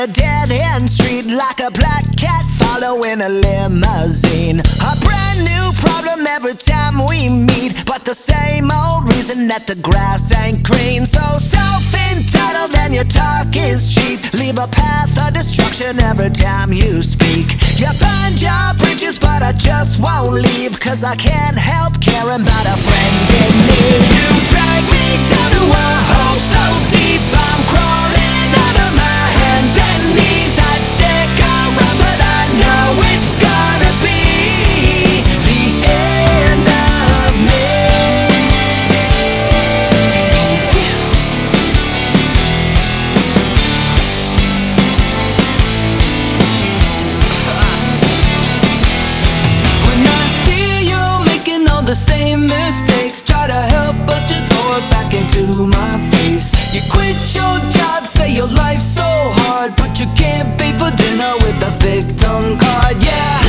a dead-end street like a black cat following a limousine. A brand new problem every time we meet, but the same old reason that the grass ain't green. So self-entitled and your talk is cheap, leave a path of destruction every time you speak. You burned your bridges but I just won't leave, cause I can't help caring about a friend in need. You drag me down to a hole so deep I'm crawling out of my hands and knees. I'd stick around but I know it's gonna be the end of me. When I see you making all the same mistakes, try to help but you throw it back into my face. You quit your job, say your life's so hard, but you can't pay for dinner with a victim card. Yeah,